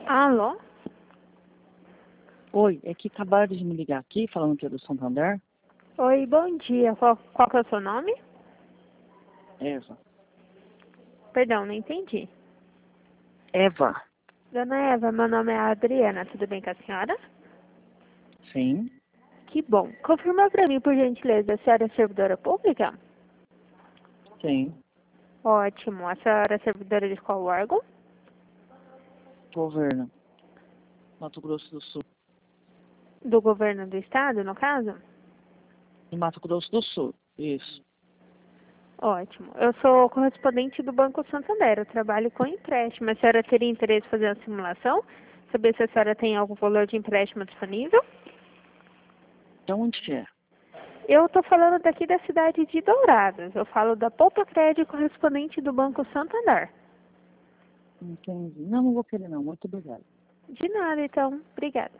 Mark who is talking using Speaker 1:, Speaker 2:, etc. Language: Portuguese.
Speaker 1: Alô?
Speaker 2: Oi, é que acabaram de me ligar aqui, falando que é do Santander.
Speaker 1: Oi, bom dia. Qual que é o seu nome?
Speaker 2: Eva.
Speaker 1: Perdão, não entendi.
Speaker 2: Eva?
Speaker 1: Dona Eva, meu nome é Adriana. Tudo bem com a senhora?
Speaker 2: Sim.
Speaker 1: Que bom. Confirma pra mim, por gentileza, a senhora é servidora pública?
Speaker 2: Sim.
Speaker 1: Ótimo. A senhora é servidora de qual órgão?
Speaker 2: Governo. Mato Grosso do Sul.
Speaker 1: Do governo do estado, no caso?
Speaker 2: Em Mato Grosso do Sul. Isso.
Speaker 1: Ótimo. Eu sou correspondente do Banco Santander. Eu trabalho com empréstimo. A senhora teria interesse em fazer uma simulação? Saber se a senhora tem algum valor de empréstimo disponível?
Speaker 2: De onde que é?
Speaker 1: Eu estou falando daqui da cidade de Dourados. Eu falo da Poupa Crédito correspondente do Banco Santander.
Speaker 2: Entendi. Não vou querer não. Muito obrigado.
Speaker 1: De nada, então. Obrigada.